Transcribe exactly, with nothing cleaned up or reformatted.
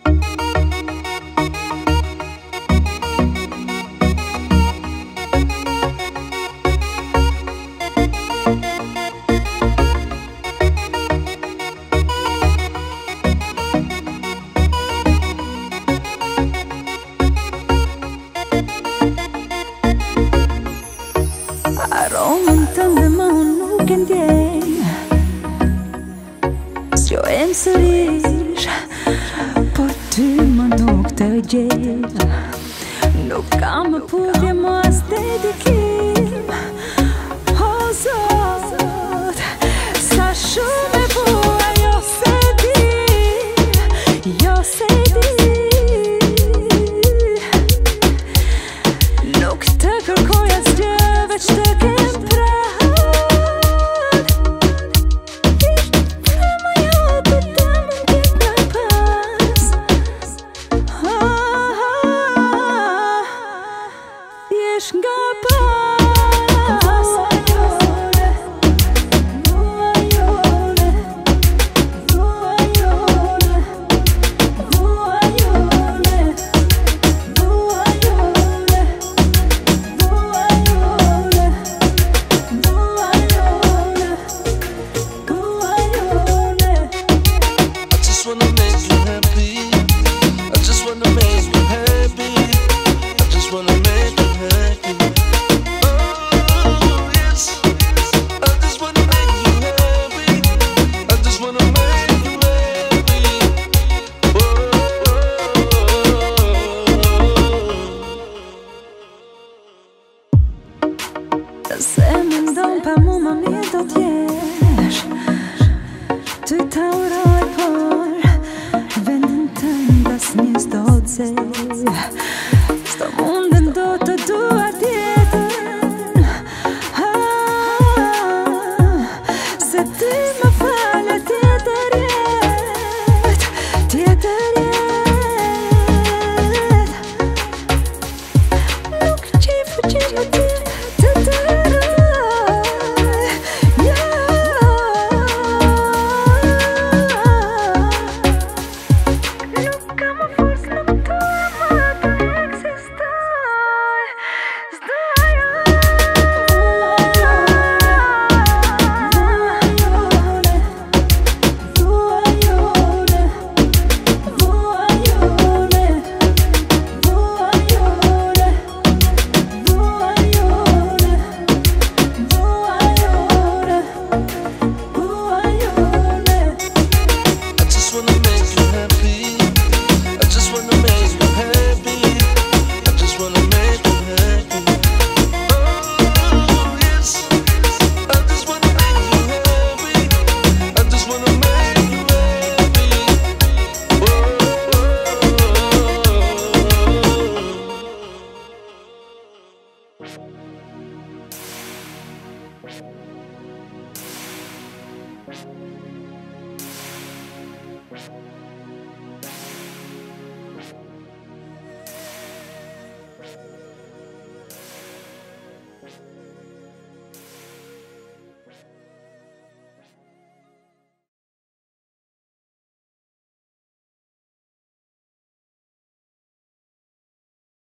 Aromën tënde më unë nuk e ndjej, zgjohem sërish, por ty më nuk të gjej. Nuk kam më pudhje më as dedikim. O Zot, sa shumë e bua, jo se di, jo se di. Nuk të kërkoj asgjë, veç të kem prahë. Ishtë prema jote të më ndjek nga pas. Thjesht nga pas. Se më ndonë pa mu më mirë do t'jesh, ty ta uroj, por vendin të ndas një s'do t'zej. S'do mundën do të dua tjetër, se ty më falë tjetër jet, tjetër jet. Nuk qifu qifu tjetër We'll be right back.